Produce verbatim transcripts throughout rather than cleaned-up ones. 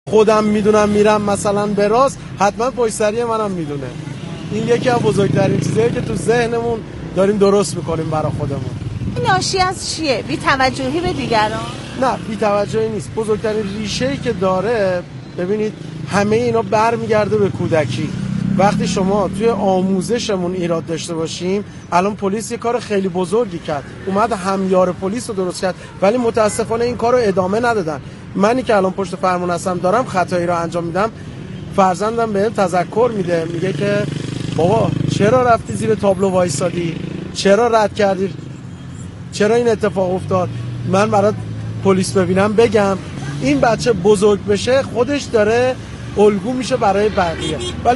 خودم میدونم میرم مثلا به راست، حتما پشت سری منم میدونه. این یکی از بزرگترین چیزایی که تو ذهنمون داریم درست میکنیم برای خودمون. این ناشی از چیه؟ بی توجهی به دیگران؟ نه بی توجهی نیست. بزرگترین ریشه‌ای که داره، ببینید همه اینا برمیگرده به کودکی. وقتی شما توی آموزشمون ایراد داشته باشیم، الان پلیس یه کار خیلی بزرگی کرد، اومد همیار پلیس رو درست کرد، ولی متاسفانه این کار رو ادامه ندادن. منی که الان پشت فرمون هستم دارم خطایی رو انجام میدم، فرزندم بهم تذکر میده، میگه که بابا چرا رفتی زیر تابلو وایسادی، چرا رد کردی، چرا این اتفاق افتاد، من برات پلیس ببینم بگم. این بچه بزرگ بشه خودش داره الگو میشه برای بقیه. ولی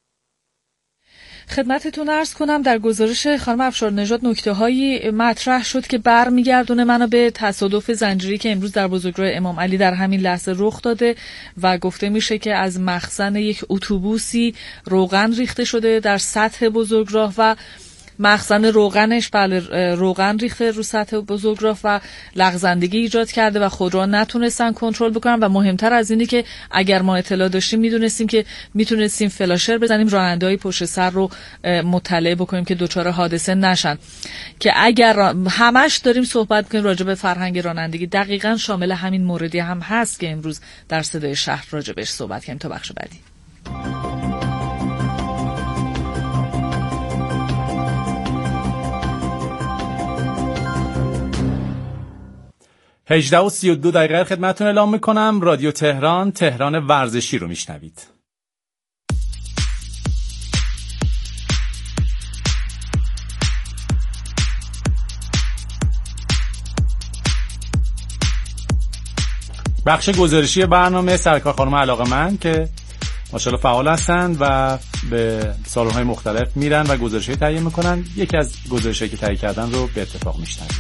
خدمتتون عرض کنم در گزارش خانم افشارنژاد نکته‌هایی مطرح شد که برمیگردونه منو به تصادف زنجیری که امروز در بزرگراه امام علی در همین لحظه رخ داده و گفته میشه که از مخزن یک اتوبوسی روغن ریخته شده در سطح بزرگراه و مخزن روغنش بله روغن ریخته رو سطح بزرگراه و لغزندگی ایجاد کرده و خودرو نتونستن کنترل بکنن و مهمتر از اینی که اگر ما اطلاع داشتیم میدونستیم که میتونستیم فلاشر بزنیم راننده‌های پشت سر رو مطلع بکنیم که دچار حادثه نشن. که اگر همش داریم صحبت می‌کنیم راجع به فرهنگ رانندگی، دقیقاً شامل همین موردی هم هست که امروز در صدای شهر راجع بهش صحبت کردیم. تا بخش بعدی. هجده و سی و دو دقیقه خدمتتون اعلام میکنم. رادیو تهران، تهران ورزشی رو میشنوید. بخش گزارشی برنامه سرکار خانم علاقه‌مند که ماشاءالله فعال هستند و به سالن‌های مختلف میرن و گزارش‌های تهیه میکنن. یکی از گزارش‌هایی که تهیه کردن رو به اتفاق میشنوید.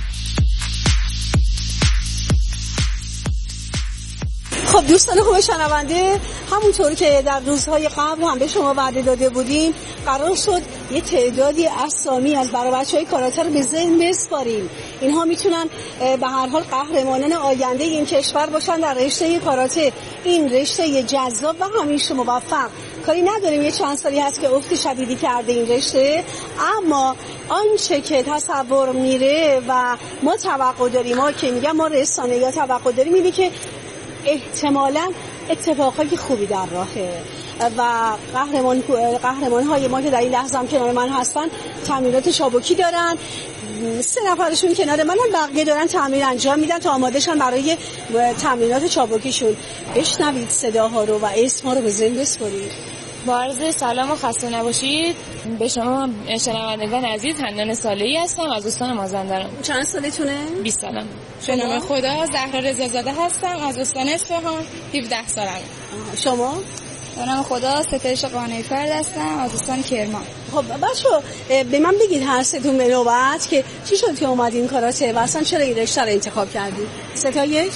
خب دوستان خوب شنونده، همونطور که در روزهای قبل هم به شما وعده داده بودیم، قرار شد یه تعدادی اسامی از برای بچه‌های کاراته رو به ذهن بسپاریم. اینها میتونن به هر حال قهرمانان آینده این کشور باشن در رشته کاراته. این رشته جذاب و همیشه موفق. کاری نداریم یه چند سالی هست که افت شدیدی کرده این رشته، اما آنچه که تصور میره و ما توقع داریم، ما که میگم ما رسانه یا توقع داریم اینه که احتمالاً اتفاقای خوبی در راهه و قهرمان قهرمان های ما که در این لحظه هم کنار من هستن تمرینات چابکی دارن. سه نفرشون کنار منن، بقیه دارن تمرین انجام میدن تا آماده شن برای تمرینات چابکیشون. بشنوید صداها رو و اسم‌ها رو به ذهن بسپارید. با عرض سلام و خسته نباشید به شما شنوندگان عزیز. حنان صالحی هستم از استان مازندران. چند سالتونه؟ بیست سالم. به نام خدا زهرا رضازاده هستم از استان اصفهان. هفده سالم. شما؟ به نام خدا ستایش قانعی فرد هستم از استان کرمان. خب بچه‌ها به من بگید هر سه‌تون به نوبت که چی شد که اومدین کاراته و اصلا چرا این رشته رو انتخاب کردید؟ ستایش؟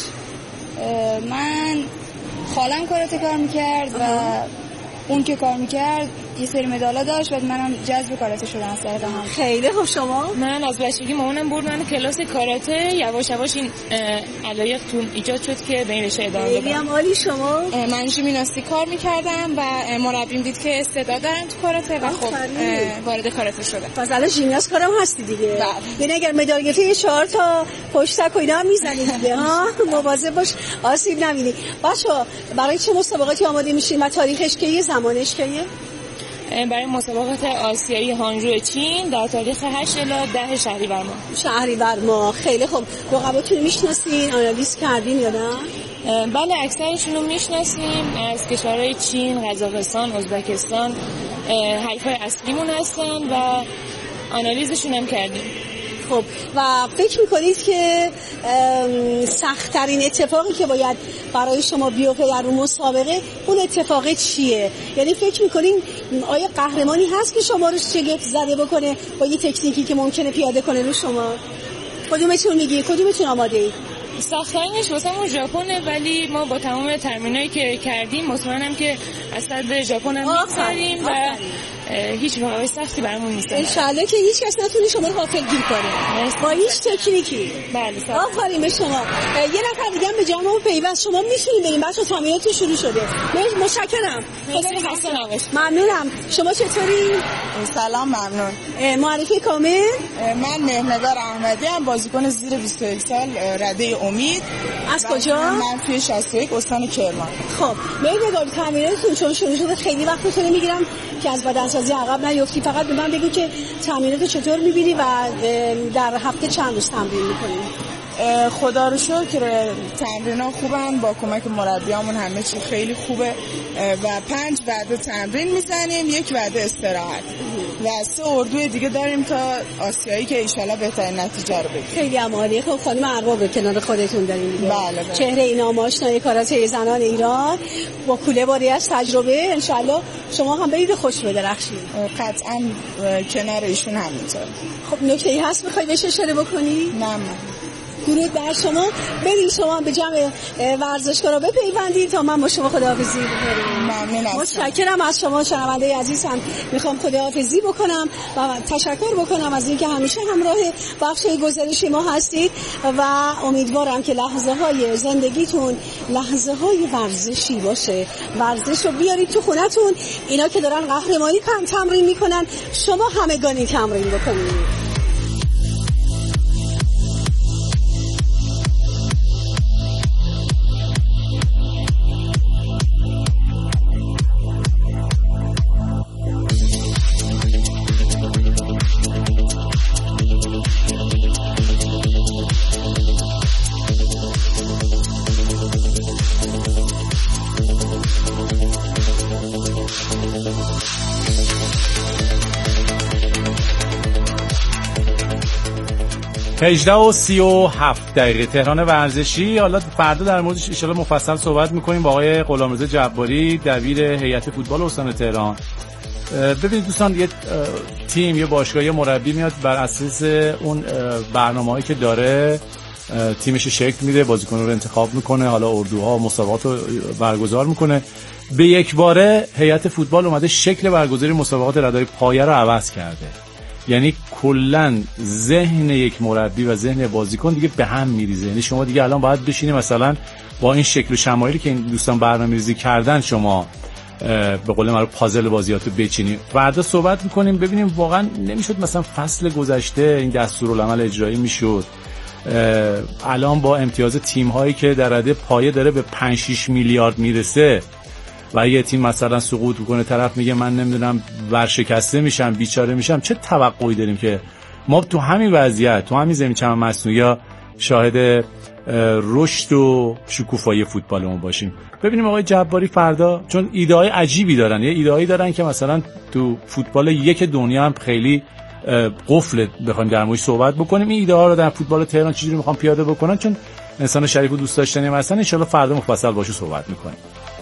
من خالم کاراته کار میکرد و اون که کار میکرد یه سری مدالا داشت و منم جذب کاراته شدم از طریق هم. خیلی خوب. شما؟ من از بچگی مامانم برد من کلاس کاراته، یواش یواش این علایق تو ایجاد شد که به این رشته ادامه بدم. خیلی هم عالی. شما؟ من ژیمناستیک کار میکردم و مربیم دید که استعداد دارم تو کاراته و خب وارد کاراته شدم. پس الان ژیمناست کارم هستی دیگه. یعنی اگر مدال گرفتی چهار تا پشتک و اینا هم میزنی دیگه ها. مواظب باش آسیب نبینی. بچه‌ها برای چه مسابقاتی آماده میشین و تاریخش کیه، زمانش کیه؟ برای مسابقات آسیایی هانجو چین در تاریخ هشت الی ده شهریور ماه. شهریور ماه. خیلی خوب. رقباتون میشناسین، آنالیز کردین یا نه؟ بله اکثرشون رو میشناسیم. از کشورهای چین، قزاقستان، ازبکستان حریفای اصلیمون هستن و آنالیزشون هم کردیم. خب و فکر میکنید که سخت‌ترین اتفاقی که باید برای شما بیفته در اون مسابقه اون اتفاق چیه؟ یعنی فکر میکنین آیا قهرمانی هست که شما رو شگفت زده بکنه با یه تکنیکی که ممکنه پیاده کنه رو شما؟ کدومتون میگی؟ کدومتون آماده اید؟ سخت‌ترینش واسمون ژاپنه، ولی ما با تمام تمرینایی که کردیم مطمئنم که از صد ژاپن هم می‌گذریم و هیچ واقعی سختی برامون نیست. انشالله که هیچ کس نتونه شما رو غافلگیر کنه با هیچ تکنیکی. بله آفرین به شما. یه نفر دیگه هم به جامعه پیوست، شما میتونید بریم بچه‌ها، تمریناتون شروع شده. متشکرم. مرسی، خسته نباشید. ممنونم. شما چطوری؟ سلام، ممنون. معرفی کامل. من مهنگار احمدی ام، بازیکن زیر بیست و یک سال رده امید. از کجا؟ منفی شصت و یک استان کرمان. خب مهنگار، تمریناتون چون شروع شده خیلی وقتتون میگیرم که از بدنسازی عقب نیفتی، فقط به من بگو که تمرینات چطور میبینی و در هفته چند روز تمرین میکنی؟ خدا رو شکر تمرین‌ها خوبن، با کمک مربیامون همه چی خیلی خوبه و پنج وعده تمرین میزنیم، یک وعده استراحت و سه اردوی دیگه داریم تا آسیایی که انشالله بهترین نتیجه رو بگیریم. خیلی عالیه. خب خانم ارباب رو کنار خودتون دارین دیگه. بله بله. چهره اینا آشنای کاراته زنان ایران با کوله باری از تجربه، انشالله شما هم برید خوش بدرخشید. قطعا کنار ایشون همینطور. خب نکته‌ای هست می‌خوای بهش اشاره بکنی؟ نه. درود بر شما. برید شما به جمع ورزشکارا بپیوندید تا من با شما خداحافظی بکنم. ممنونم. متشکرم از شما شنونده عزیزم. میخوام خداحافظی بکنم و تشکر بکنم از اینکه همیشه همراه بخش گزارشی ما هستید و امیدوارم که لحظه های زندگیتون لحظه های ورزشی باشه. ورزش رو بیارید تو خونتون. اینا که دارن قهرمانی تمرین میکنن، شما همگانی تمرین بکنید. هجده و سی و هفت دقیقه تهران ورزشی. حالا فردا در موردش ان شاءالله مفصل صحبت می‌کنیم با آقای غلامرضا جباری، دبیر هیئت فوتبال استان تهران. ببینید دوستان، یه تیم، یه باشگاه، یه مربی میاد بر اساس اون برنامه‌ای که داره تیمش شکل میده، بازیکن‌ها رو انتخاب میکنه، حالا اردوها مسابقات رو برگزار میکنه. به یک باره هیئت فوتبال اومده شکل برگزاری مسابقات ردای پایه رو عوض کرده. یعنی کلا ذهن یک مربی و ذهن بازیکن دیگه به هم میریزه. یعنی شما دیگه الان باید بشینی مثلا با این شکل و شمایلی که این دوستان برنامه‌ریزی کردن شما به قول معروف پازل بازیاتو بچینی. فردا صحبت میکنیم ببینیم واقعا نمیشد مثلا فصل گذشته این دستورالعمل اجرایی میشد. الان با امتیاز تیم هایی که در رده پایه داره به پنج شش میلیارد میرسه و یه تیم مثلا سقوط میکنه، طرف میگه من نمیدونم ورشکسته میشم، بیچاره میشم، چه توقعی داریم که ما تو همین وضعیت، تو همین زمین چمن مصنوعی شاهد رشد و شکوفایی فوتبالمون باشیم؟ ببینیم آقای جباری فردا، چون ایده های عجیبی دارن، یه ایده هایی دارن که مثلا تو فوتبال یک دنیا هم خیلی قفل بخوایم در موردش صحبت بکنیم. این ایده ها رو در فوتبال تهران چجوری میخوام پیاده بکنن، چون انسان شریف و دوست داشتنی هم هستن. ان شاءالله فردا مفصل باشه صحبت میکنیم.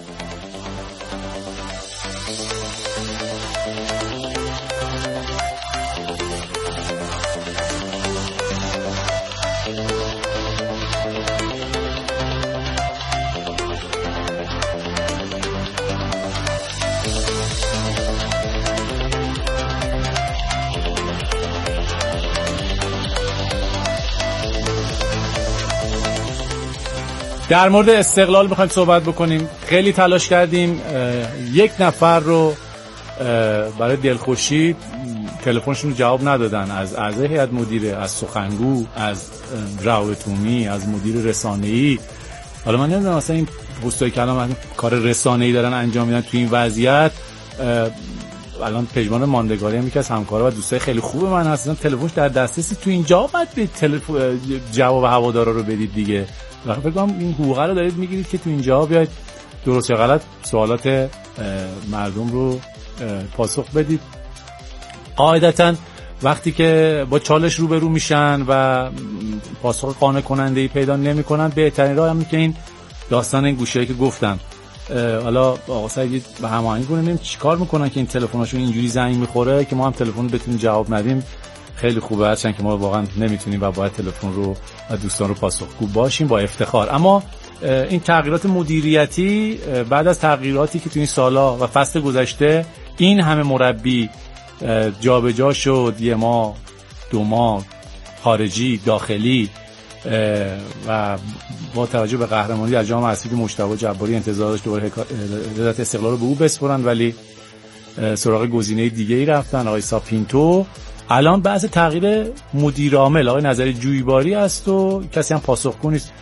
در مورد استقلال میخوایم صحبت بکنیم. خیلی تلاش کردیم یک نفر رو برای دلخوشی تلفنشون رو جواب ندادن، از اعضای هیئت مدیره، از سخنگو، از روابط عمومی، از مدیر رسانه‌ای. حالا من نمیدونم مثلا این پستای کلام کار رسانه‌ای دارن انجام میدن تو این وضعیت. الان پژمان ماندگاری هم یکی از همکارا و دوستای خیلی خوب من هستن، تلفنش در دسترسی، تو اینجا باید به تلفن جواب هوادارا رو بدید دیگه. واقعا فکر کنم این حقوق رو دارید میگیرید که تو اینجا بیاید درست یا غلط سوالات مردم رو پاسخ بدید. قاعدتاً وقتی که با چالش روبرو میشن و پاسخ قانع کننده‌ای پیدا نمی‌کنن، بهترین راه همینه که این داستان این گوشه‌ای که گفتم، حالا آقا سعید به هماهنگی کنه ببینیم چیکار میکنن که این تلفناشون اینجوری زنگ میخوره که ما هم تلفن بتونیم جواب ندیم. خیلی خوبه، هرچند که ما واقعا نمیتونیم و باید تلفن رو و دوستان رو پاسخگو باشیم با افتخار. اما این تغییرات مدیریتی بعد از تغییراتی که تو این سالا و فصل گذشته این همه مربی جابجا شد، یه ماه دو ماه خارجی داخلی و با توجه به قهرمانی در جام حذفی مجتبی جباری انتظار داشت دوباره حکایت استقلال رو به او بسپرن، ولی سراغ گزینه دیگه ای رفتن، آقای ساپینتو. الان بحث تغییر مدیر عامل آقای نظری جویباری است و کسی هم پاسخگو نیست.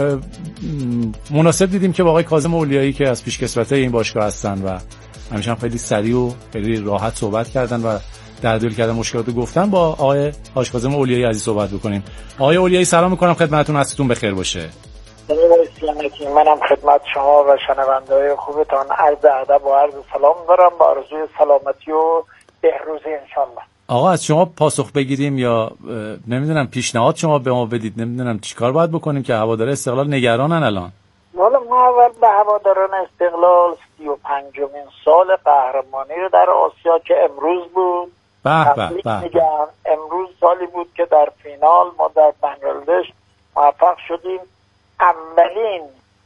مناسب دیدیم که با آقای کاظم اولیایی که از پیشکسوتای این باشگاه هستن و همیشه هم خیلی سریع و خیلی راحت صحبت کردن و در دل کردن مشکلات گفتن، با آقای حاج کاظم اولیایی عزیز صحبت بکنیم. آقای اولیایی سلام میکنم خدمتتون، عصرتون بخیر باشه. منم خدمت شما و شنونده‌های خوبتان عرض ادب و عرض سلام دارم با آرزوی سلامتی و بهروزی انشالله. آقا از شما پاسخ بگیریم یا نمیدونم پیشنهاد شما به ما بدید، نمیدونم چیکار باید بکنیم که هواداره استقلال نگرانن الان؟ والا ما اول به هواداران استقلال سی و پنجمین سال قهرمانی رو در آسیا که امروز بود به به به میگم امروز سالی بود که در فینال ما در بنگلادش موفق شدیم اولین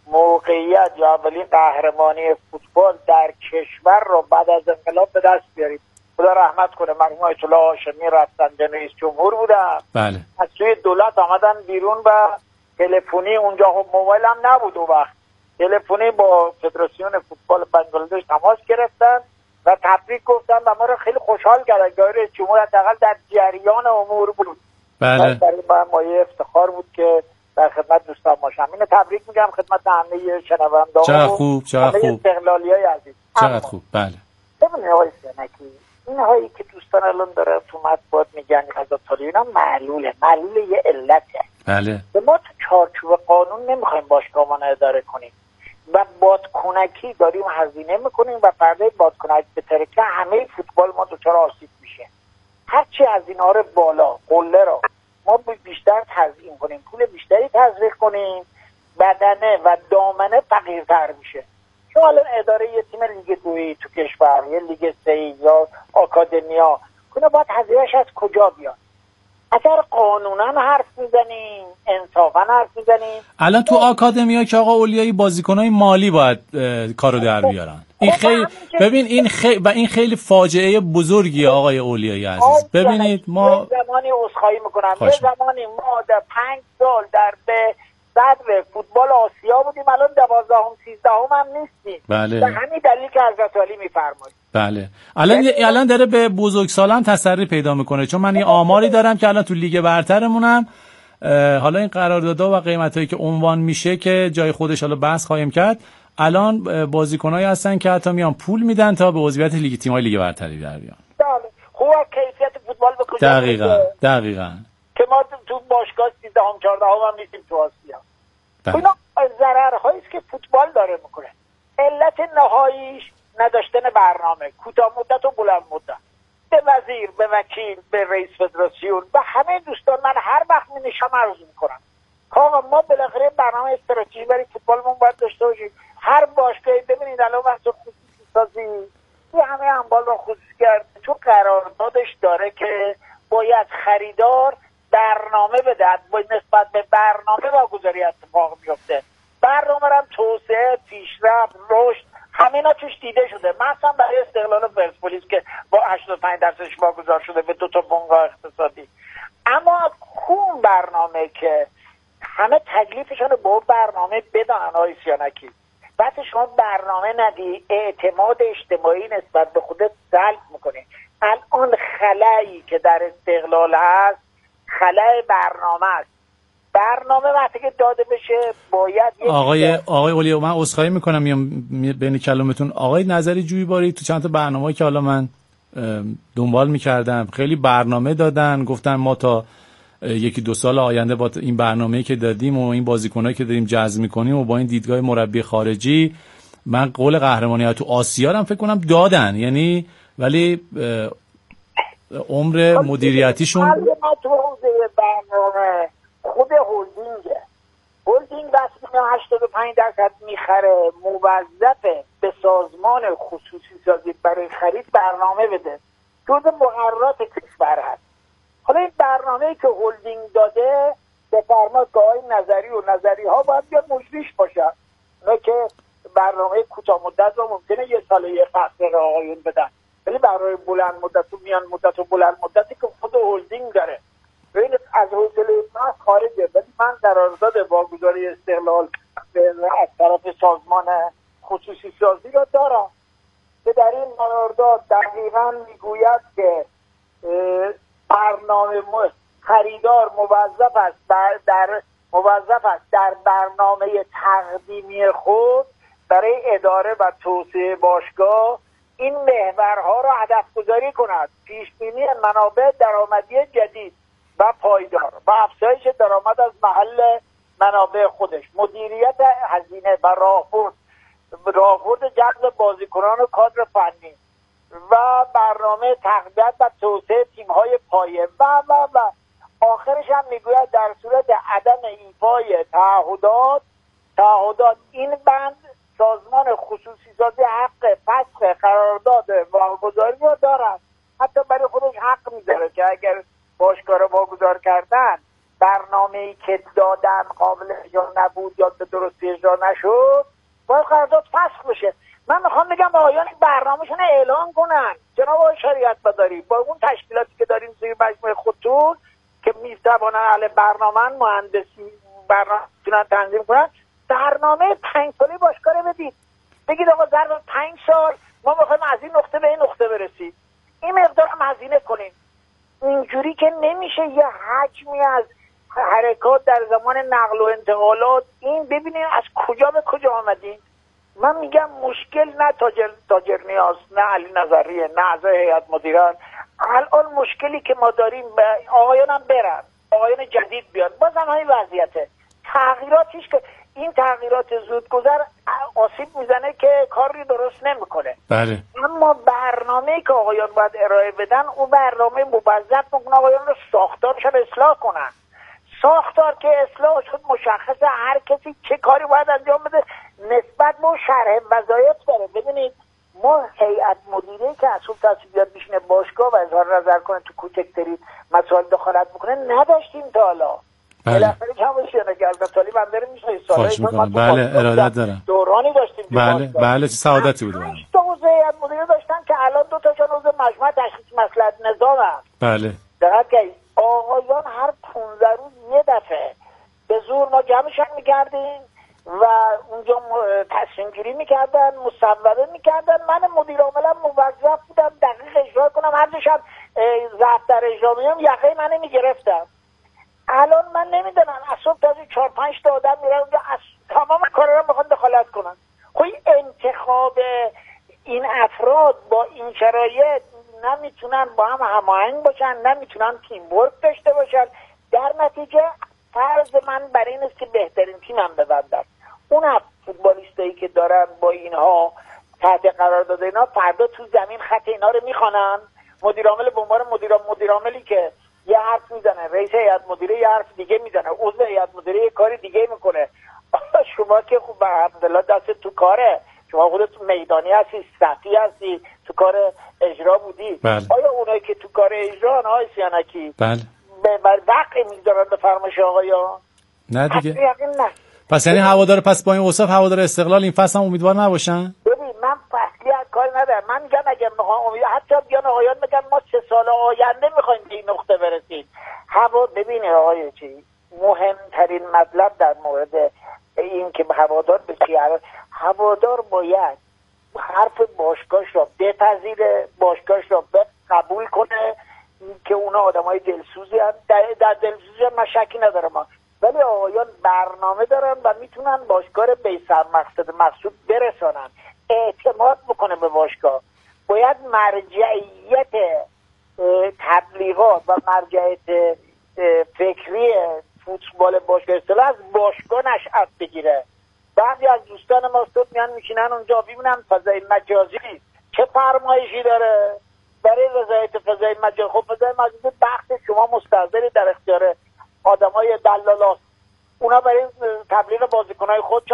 موقعیت یا اولین قهرمانی فوتبال در کشور رو بعد از انقلاب به دست بیاریم. خدا رحمت کنه مرحوم آیت الله هاشمی رفتنده رئیس جمهور بودن. بله. از توی دولت آمدن بیرون و تلفنی، اونجا موبایل هم نبود اون وقت، تلفنی با فدراسیون فوتبال بنگلادش تماس گرفتن و تبریک گفتن و ما رو خیلی خوشحال کردن که رئیس جمهور حداقل در جریان امور بود. بله. برای ما یه افتخار بود که در خدمت دوستان باشم. اینو تبریک میگم خدمت همه شنونده‌ها. چقدر خوب، چقدر خوب. استقلالیای عزیز. چقدر خوب. بله. ببینید آقای سیانکی، این هایی که دوستان الان داره تو مطبوعات میگن غذا تالی، اینا معلوله، معلول یه علته. بله. ما تو چارچوب قانون نمیخوایم باشگاهمان اداره کنیم و بادکنکی داریم هزینه میکنیم و فردا بادکنک به ترکه همه فوتبال ما دچار آسیب میشه. هرچی از اینا رو بالا قله رو ما بیشتر تزیین کنیم، پول بیشتری تزریق کنیم، بدنه و دامنه فقیرتر میشه. چون الان اداره یه تیم لیگ دوی تو کشور، یه لیگ سه یا آکادمیا، کنه باید هزینه‌اش از کجا بیاد؟ اگر قانونا حرف میزنیم، انصافا حرف میزنیم. الان تو آکادمیا که آقا اولیایی بازیکنای مالی باید کارو در بیارن. این خیلی ببین این خیلی و این خیلی فاجعه بزرگیه آقای اولیایی عزیز. ببینید ما زمانی عذرخواهی میکنم، یه زمانی ما در پنج سال در به صدر فوتبال آسیا بودیم، الان دوازدهم سیزدهم هم نیستیم. بله. به همین دلیل که حضرت علی میفرمایید. بله. الان الان داره به بزرگسالان تسری پیدا میکنه، چون من یه آماری دارم که الان تو لیگ برترمونم حالا این قراردادها و قیمتایی که عنوان میشه که جای خودش حالا بحث خواهیم کرد، الان بازیکنایی هستن که حتی میان پول میدن تا به عضویت لیگ تیم‌های لیگ برتری در بیان. بله. خوبه کیفیت فوتبال به کجا دقیقاً دقیقاً که ما تو باشگاه سیزدهم چهاردهم هم نیستیم تو آسیا. اینا ضررهایی است که فوتبال داره میکنه. علت نهاییش نداشتن برنامه کوتاه مدت و بلند مدت. به وزیر، به وکیل، به رئیس فدراسیون و همه دوستان من هر وقت می نشم عرض میکنم که آقا ما بالاخره برنامه استراتژی برای فوتبالمون باید داشته باشیم. هر باشگاهی ببینید الان واسه خصوصی سازی یه همه اموال رو خصوصی کرد، تو قراردادش داره که باید خریدار برنامه بده، باید نسبت به برنامه واگذاری اتفاق میفته. برنامه هم توسعه، پیشرفت، رشد همینا توش دیده شده. مثلا برای استقلال و پرسپولیس که با هشتاد و پنج درصدش واگذار شده به دو تا بنگاه اقتصادی. اما اون برنامه که همه تکلیفشون رو با برنامه بدن آقای سیانکی، وقتی شما برنامه ندی اعتماد اجتماعی نسبت به خودت سلب میکنی. الان خلایی که در استقلال هست خلای برنامه است. برنامه وقتی که داده بشه باید آقای آقای اولی من عذرخواهی میکنم میام بین کلامتون. آقای نظری جویباری تو چند تا برنامه‌ای که حالا من دنبال میکردم خیلی برنامه دادن، گفتن ما تا یکی دو سال آینده با این برنامه‌ای که دادیم و این بازیکنایی که داریم جذب میکنیم و با این دیدگاه مربی خارجی، من قول قهرمانی تو آسیا هم فکر کنم دادن، یعنی ولی عمر مدیریتیشون برنامه خود هولدینگه. هولدینگ دست هشتاد و پنج درصد میخره، موظفه به سازمان خصوصی سازی برای خرید برنامه بده. جزء مقررات کشور هست. حالا این برنامه‌ای که هلدینگ داده به فرمان که آقای نظری و نظری ها باید بیاد مجریش باشن، نه که برنامه کوتاه مدت رو ممکنه یه سال یه فصل رو آقایون بدن، ولی برای بلند مدت و میان مدت و بلند مدتی که خود هلدینگ داره ببین از حوصله من خارجه. ولی من قرارداد واگذاری استقلال از طرف سازمان خصوصی سازی رو دارم که در این قرارداد دقیقاً میگوید که برنامه خریدار موظف است در موظف است در برنامه تقدیمی خود برای اداره و توسعه باشگاه این محورها را هدف گذاری کند: پیشبینی منابع درآمدی جدید و پایدار و افزایش درآمد از محل منابع خودش، مدیریت هزینه و راهبرد راهبرد جذب بازیکنان و کادر فنی و برنامه تقویت و توسعه تیم‌های پایه و و و آخرش هم میگوید در صورت عدم ایفای تعهدات تعهدات این بند سازمان خصوصی سازی حق فسخ قرارداد واگذاری رو دارد. حتی برای خودش حق میذاره که اگر باشگاه رو واگذار کردن برنامه‌ای که دادن قابل اجرا نبود یا به درستی اجرا نشد باید قرارداد فسخ بشه. من میخوام بگم به آقایان برنامه‌شون اعلام کنن. جناب آقای شریعت مداری با اون تشکیلاتی که داریم توی مجموعه خودتون که میتوانن اهل برنامه مهندسی برنامه تونن تنظیم کنن، برنامه پنج ساله باشگاه رو بدید، بگید آقا ظرف پنج سال ما میخوایم از این نقطه به این نقطه برسید، این مقدار هم هزینه کنیم. اینجوری که نمیشه یه حجمی از حرکات در زمان نقل و انتقالات این ببینید از کجا به کجا آمدیم. من میگم مشکل نه تاجر تاجر نیاز، نه علی نظریه، نه اعضای هیئت مدیران. الان مشکلی که ما داریم آقایان هم برن، آقایان جدید بیان، باز هم همین وضعیته. تغییراتیش که این تغییرات زودگذر آسیب میزنه که کاری درست نمیکنه. بله. اما برنامه‌ای که آقایان باید ارائه بدن اون برنامه موظف میکنه آقایان رو ساختارش رو اصلاح کنن. ساختار که اصلاح شد مشخصه هر کسی چه کاری باید انجام بده نسبت به شرح وظایف داره. ببینید ما هیئت مدیره که اصول تصویبات میشینه باشگاه و اظهار نظر کنه تو کوچکترین مسائل دخالت میکنه نداشتیم تا حالا. بالاخره کم بشه نگرد سالی بندر میشه خواهش میکنم. بله ارادت دارم. دورانی داشتیم. بله بله چه سعادتی بود. هشت تا عضو هیئت مدیره داشتن که الان دو تاشون عضو مجمع تشخیص مصلحت نظام هست. بله. دقت کنید آقایان هر پانزده روز یه دفعه به زور ما جمعشان میکردیم و اونجا تصمیم گیری میکردن، مصوبه میکردن. من مدیر عاملم موظف بودم دقیق اجرا کنم، هر جاشم ضبط در اجرا میام یقه من میگرفتم. الان من نمیدونم از صبح تا چهار پنج تا آدم میرن اونجا از تمام کارا رو میخوان دخالت کنن. خب انتخاب این افراد با این شرایط نمیتونن با هم هماهنگ باشن، نمیتونن تیم ورک داشته باشن. در نتیجه فرض من برای این است که بهترین تیمم ببندم. اون فوتبالیستایی که دارن با اینها تحت قرار داده اینا فردا تو زمین خط اینا رو میخوانن. مدیر عامل به عنوان مدیر مدیر عاملی که یه حرف میزنه، رئیس هیئت مدیره یه حرف دیگه میزنه، عضو هیئت مدیره یه کاری دیگه میکنه. شما که خب الحمدلله دست تو کاره، شما خودت میدانی هستی، صفی هستی، تو کار اجرا بودی. بله. آیا اونایی که تو کار اجرا آقای سیانکی بله بر وقع میذارن به فرمایش آقایان؟ نه دیگه. نه. پس یعنی هوادار پس با این اوصاف هوادار استقلال این فصل هم امیدوار نباشن؟ ببین من فصلی کاری ندارم. من میگم اگه میخوام امید حتی بیان آقایان میگن ما سه سال آینده میخوایم به این نقطه برسیم. هوا ببینید آقای چی مهمترین مطلب در مورد این که هوادار به چی هوادار باید حرف باشگاهش را بپذیره، باشگاهش را قبول کنه که اونا آدمای دلسوزی هم در, در دلسوزی هم من شکی ندارم، ولی آقایان برنامه دارن و میتونن باشگاه رو به سر مقصد مقصود برسانن. اعتماد بکنه به باشگاه. باید مرجعیت تبلیغات و مرجعیت فکری فوتبال باشگاه اصطلاح از باشگاه نشأت بگیره. بعضی از دوستان ما صبح میان میشینن اونجا ببینن فضای مجازی چه فرمایشی داره برای رضایت فضای مجازی. خب فضای مجازی بخت شما مستحضری در اختیار آدمای دلالاست. اونا برای تبلیغ بازیکنای خودشان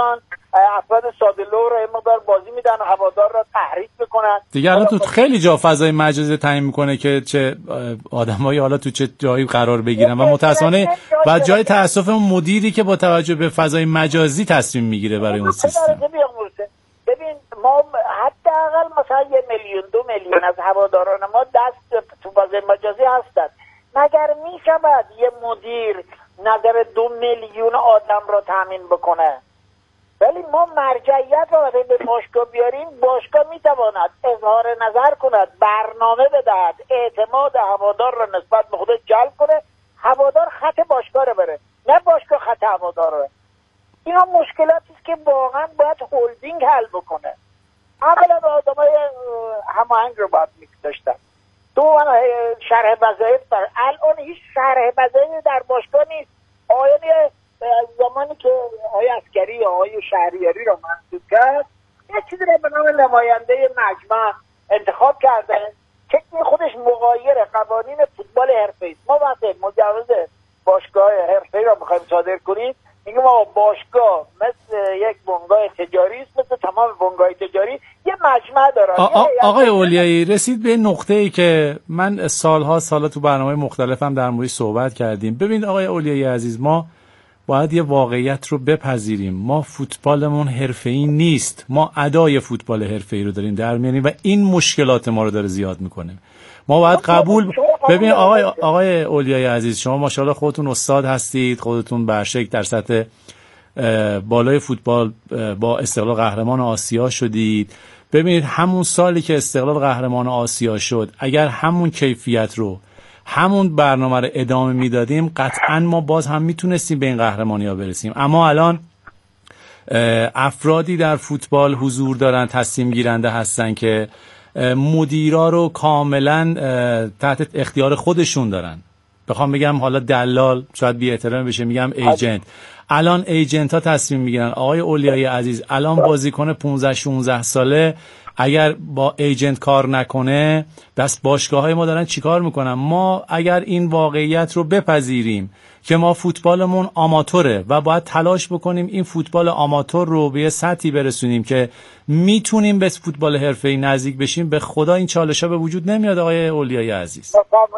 افراد ساده لو رو مقدار بازی میدن و هوادار رو تحریک میکنن دیگه. الان تو خیلی جا فضای مجازی تعیین میکنه که چه آدمایی حالا تو چه جایی قرار بگیرن و متأسفانه بعد جای تأسف اون مدیری که با توجه به فضای مجازی تصمیم میگیره برای اون سیستم. ببین ما حداقل مثلا یه میلیون دو میلیون از هواداران ما دست تو فضای مجازی هستن. مگر میشود یه مدیر نظر دو میلیون آدم رو تامین بکنه؟ ولی ما مرجعیت رو وقتی به باشگاه بیاریم، باشگاه میتواند اظهار نظر کند، برنامه بدهد، اعتماد هوادار رو نسبت به خودش جلب کنه، هوادار خط باشگاه رو بره، نه باشگاه خط هوادار رو. اینا مشکلاتی است که واقعا باید هولدینگ حل بکنه. اولا آدمای هماهنگ رو باید می‌داشتن. دوم شرح وظایف داره. الان هیچ شرح وظایفی در باشگاه نیست. آیان از زمانی که آقای عسکری یا آقای شهریاری رو منصوب کرد، یه چیزی رو به نام نماینده مجمع انتخاب کردن که این خودش مغایر قوانین فوتبال حرفه‌ای است. ما وقتی مجوز باشگاه حرفه‌ای رو می‌خوایم صادر کنیم، میگم ما باشگاه مثل یک بنگاه تجاری است، مثل تمام بنگاه تجاری یه مجمع داره. آقای اولیایی رسید به نقطه‌ای که من سالها سالا تو برنامه مختلفم در موردش صحبت کردیم. ببین آقای اولیایی عزیز، ما باید یه واقعیت رو بپذیریم. ما فوتبالمون حرفه‌ای نیست. ما ادای فوتبال حرفه‌ای رو داریم در میاریم و این مشکلات ما رو داره زیاد میکنه. ما باید قبول ببین آقای آقای اولیایی عزیز، شما ماشاءالله خودتون استاد هستید، خودتون برشک در سطح بالای فوتبال با استقلال قهرمان آسیا شدید. ببینید همون سالی که استقلال قهرمان آسیا شد، اگر همون کیفیت رو همون برنامه رو ادامه میدادیم، قطعا ما باز هم میتونستیم به این قهرمانی ها برسیم. اما الان افرادی در فوتبال حضور دارن، تصمیم گیرنده هستن که مدیرا رو کاملا تحت اختیار خودشون دارن. بخوام بگم حالا دلال شاید بی احترامی بشه، میگم ایجنت. الان ایجنت ها تصمیم میگیرن. آقای اولیایی عزیز، الان بازیکن پانزده شانزده ساله اگر با ایجنت کار نکنه، دست باشگاه های ما دارن چیکار میکنن؟ ما اگر این واقعیت رو بپذیریم که ما فوتبالمون آماتوره و باید تلاش بکنیم این فوتبال آماتور رو به یه سطحی برسونیم که میتونیم به فوتبال حرفه‌ای نزدیک بشیم، به خدا این چالش‌ها به وجود نمیاد. آقای اولیایی عزیز،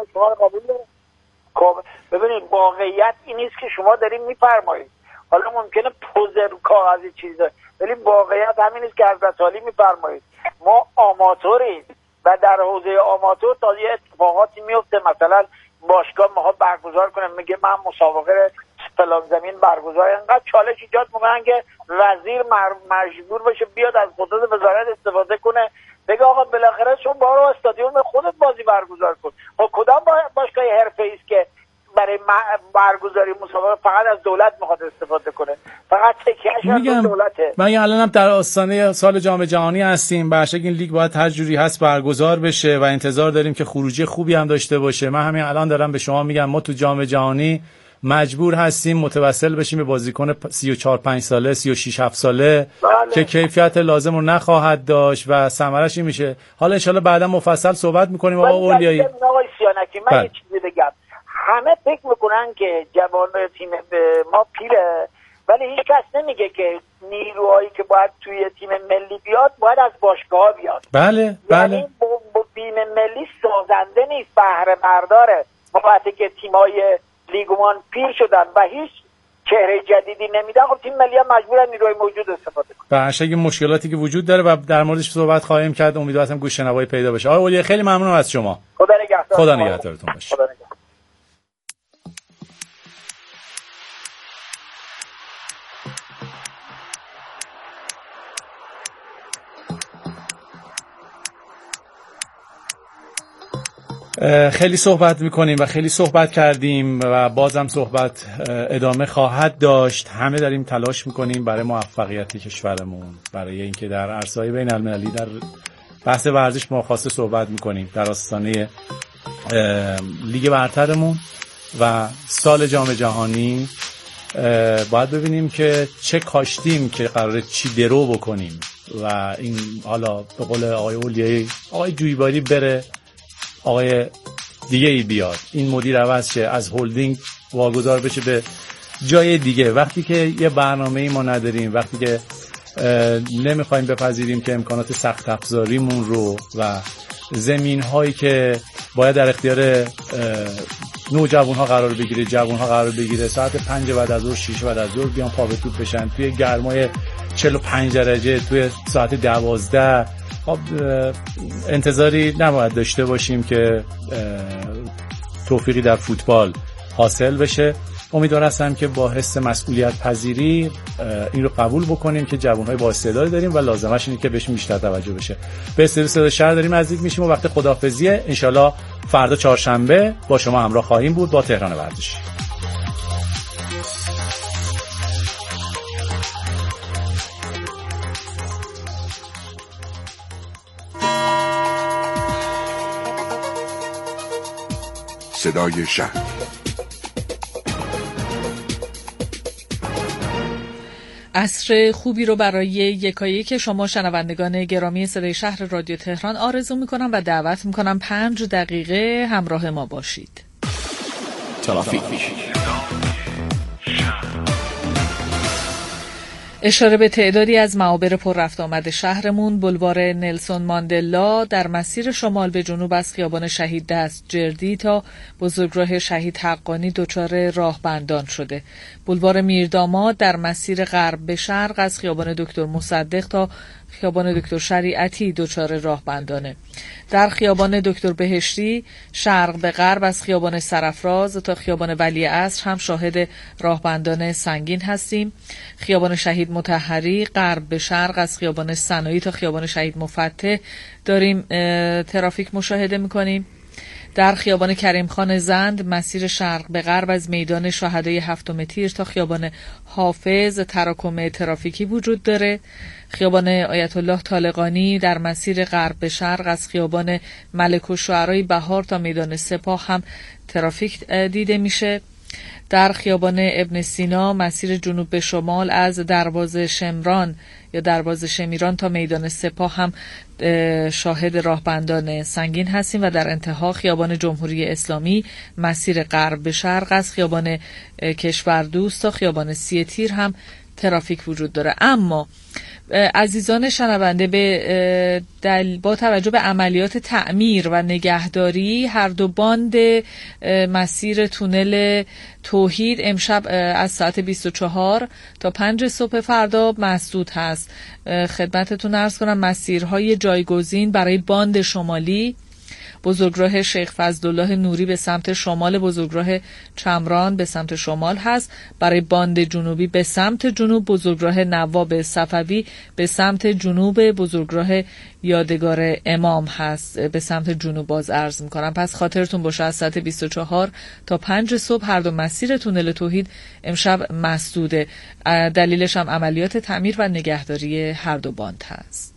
ببینید واقعیت این نیست که شما دارین میفرمایید. حالا ممکنه پوزر کاغذی چیزا، ولی واقعیت همین است که حضرت علی میفرمایید ما آماتوریم و در حوزه آماتور تا یه اتفاقاتی میفته، مثلا باشگاه ما برگزار کنه، میگه من مسابقه فلان زمین برگزار، انقدر چالش ایجاد میکنن که وزیر مجبور بشه بیاد از قدرت وزارت استفاده کنه، بگه آقا بالاخره شما برو استادیوم خودت بازی برگزار کن. خب کدام باشگاه حرفه‌ای است که برای برگزاری مسابقه فقط از دولت میخواد استفاده کنه؟ فقط تکیه‌اش از دولته. من الانم در آستانه سال جام جهانی هستیم، برشک این لیگ باید هر جوری هست برگزار بشه و انتظار داریم که خروجی خوبی هم داشته باشه. من همین الان دارم به شما میگم ما تو جام جهانی مجبور هستیم متوسل بشیم به بازیکن سی و چهار پنج ساله، سی و شش هفت ساله بله. که کیفیت لازم رو نخواهد داشت و ثمرش این میشه. حالا ان شاءالله بعدا مفصل صحبت میکنیم. آقا اولیایی، آقای سیانکی، من یه چیزی بگم. همه فکر میکنن که جوان تیم ما پیره، ولی هیچ کس نمیگه که نیروهایی که باید توی تیم ملی بیاد باید از باشگاه بیاد. بله بله. یعنی تیم ملی سازنده نیست، بهره برداره. ما وقتی که تیمای لیگمان پیر شدن و هیچ چهره جدیدی نمیدن، خب تیم ملی هم مجبورن نیروی موجود استفاده کنه. باشه، این مشکلاتی که وجود داره و در موردش صحبت خواهیم کرد. امیدوارم گوش شنوایی پیدا بشه. آقای اولیایی خیلی ممنونم از شما. خدا نگهدار. خدا نگهدارتون باشه. خدا نگهدار. خیلی صحبت میکنیم و خیلی صحبت کردیم و بازم صحبت ادامه خواهد داشت. همه داریم تلاش میکنیم برای موفقیت کشورمون، برای اینکه در عرصه‌های بین المللی در بحث ورزش ما خواسته صحبت میکنیم در آستانه لیگ برترمون و سال جام جهانی. باید ببینیم که چه کاشتیم که قراره چی درو بکنیم و این حالا به قول آقای اولیایی، آقای جویباری بره، آقای دیگه ای بیاد، این مدیر عوض شه، از هولدینگ واگذار بشه به جای دیگه. وقتی که یه برنامه‌ای ما نداریم، وقتی که نمیخوایم بپذیریم که امکانات سخت افزاریمون رو و زمین هایی که باید در اختیار نوجوان ها قرار بگیره، جوان ها قرار بگیره، ساعت پنج بعد از ظهر، شش بعد از ظهر بیان پا به توپ بشن توی گرمای چهل و پنج درجه توی ساعت دوازده. خب انتظاری نباید داشته باشیم که توفیقی در فوتبال حاصل بشه. امیدوار هستم که با حس مسئولیت پذیری این رو قبول بکنیم که جوان‌های با استعداد داریم و لازمش اینه که بهشون بیشتر توجه بشه. به استودیو صدای شهر داریم نزدیک میشیم و وقت خداحافظیه. انشالله فردا چهارشنبه با شما همراه خواهیم بود با تهران ورزشی. صدای شهر. عصر خوبی رو برای یکایک شما شنوندگان گرامی صدای شهر رادیو تهران آرزو میکنم و دعوت میکنم پنج دقیقه همراه ما باشید. ترافیک. اشاره به تعدادی از معابر پر رفت آمد شهرمون. بلوار نلسون ماندلا در مسیر شمال به جنوب از خیابان شهید دستجردی تا بزرگراه شهید حقانی دچار راهبندان شده. بلوار میرداماد در مسیر غرب به شرق از خیابان دکتر مصدق تا خیابان دکتر شریعتی دچار راهبندانه. در خیابان دکتر بهشتی شرق به غرب از خیابان سرافراز تا خیابان ولیعصر هم شاهد راهبندان سنگین هستیم. خیابان شهید مطهری غرب به شرق از خیابان صنایع تا خیابان شهید مفتح داریم ترافیک مشاهده میکنیم. در خیابان کریم خان زند مسیر شرق به غرب از میدان شهدای هفتم تیر تا خیابان حافظ تراکم ترافیکی وجود داره. خیابان آیت الله طالقانی در مسیر غرب به شرق از خیابان ملک الشعرای بهار تا میدان سپاه هم ترافیک دیده میشه. در خیابان ابن سینا مسیر جنوب به شمال از دروازه شمران یا دروازه شمیران تا میدان سپاه هم شاهد راهبندان سنگین هستیم و در انتها خیابان جمهوری اسلامی مسیر غرب به شرق از خیابان کشوردوست تا خیابان سی تیر هم ترافیک وجود داره. اما عزیزان شنونده به دل با توجه به عملیات تعمیر و نگهداری هر دو باند مسیر تونل توحید امشب از ساعت بیست و چهار تا پنج صبح فردا مسدود هست. خدمتتون عرض کنم مسیرهای جایگزین برای باند شمالی بزرگراه شیخ فضلالله نوری به سمت شمال، بزرگراه چمران به سمت شمال هست. برای باند جنوبی به سمت جنوب بزرگراه نواب صفوی به سمت جنوب، بزرگراه یادگار امام هست به سمت جنوب باز عرض میکنم. پس خاطرتون باشه از ساعت بیست و چهار تا پنج صبح هر دو مسیر تونل توحید امشب مسدوده. دلیلش هم عملیات تعمیر و نگهداری هر دو باند هست.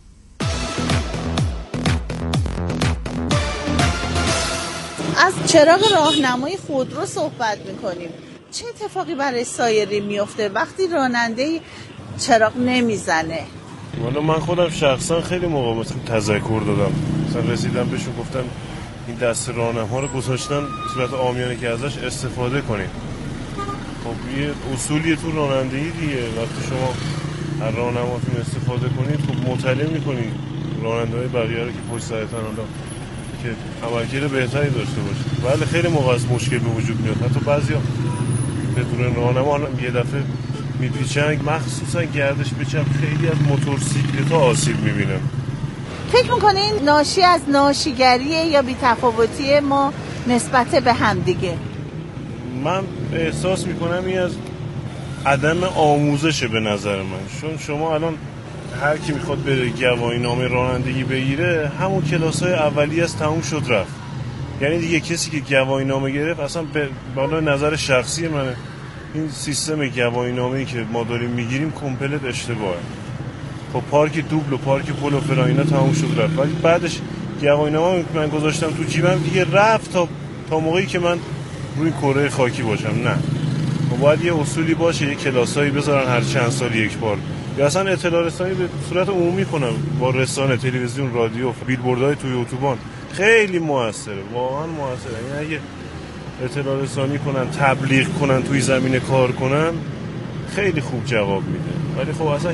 از چراغ راهنمای خودرو صحبت میکنیم. چه اتفاقی برای سایری میفته وقتی راننده چراغ نمیزنه؟ والا من خودم شخصا خیلی موقع مثلا تذکر دادم، مثلا رسیدم بهشون گفتم این دست راهنما رو گذاشتن به صورت عامیانه که ازش استفاده کنید. خب یه اصولی تو رانندگی دیگه، وقتی شما از راهنماتون استفاده کنید خب مطلع میکنید راننده‌های بقیه رو که پشت سرتون حالا که عملکرد بهتری داشته باشه. ولی خیلی موقع از مشکل به وجود میاد، حتی بعضیا بدون راهنما یه دفعه میپیچن، مخصوصا گردش به چپ خیلی از موتورسیکلت‌ها آسیب میبینن. فکر میکنین ناشی از ناشیگریه یا بی‌تفاوتی ما نسبت به همدیگه؟ من احساس میکنم این از عدم آموزشه به نظر من، چون شما الان هر کی میخواد بره گواهینامه رانندگی بگیره همون کلاس‌های اولیه از تموم شد رفت. یعنی دیگه کسی که گواهینامه گرفت اصلا به بالا نظر شخصی منه این سیستم گواهینامه‌ای که ما داریم میگیریم کامپلت اشتباهه. خب پارک دوبل و پارک پل و فلان اینا تموم شد رفت، ولی بعدش گواهینامه من گذاشتم تو جیبم دیگه رفت تا تا موقعی که من روی کره خاکی باشم. نه، خب باید یه اصولی باشه، یه کلاسایی بذارن هر چند سال یک بار، یا اصلا اطلاع رسانی به صورت عمومی کنم با رسانه، تلویزیون، رادیو، بیلبوردهای توی اتوبان. خیلی موثره، واقعا موثره. یعنی اگه اطلاع رسانی کنن، تبلیغ کنن، توی زمینه کار کنن، خیلی خوب جواب میده. ولی خب اصلا هیچ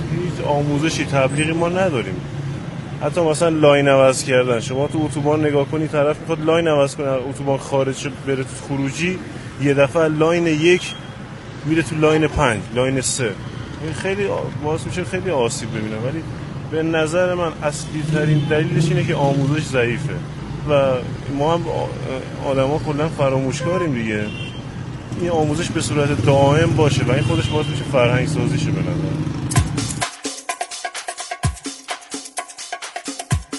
هیچ آموزشی تبلیغی ما نداریم. حتی مثلا لاین عوض کردن، شما تو اتوبان نگاه کنی طرف میخواد لاین عوض کنه، اتوبان خارج شد بره تو خروجی، یه دفعه لاین یک میره تو لاین پنج، لاین سه. این خیلی باعث میشه خیلی آسیب ببینه. ولی به نظر من اصلی ترین دلیلش اینه که آموزش ضعیفه و ما هم آدما کلا فراموشکاریم دیگه. این آموزش به صورت دائم باشه و این خودش باعث میشه فرهنگ سازیشه به نظر.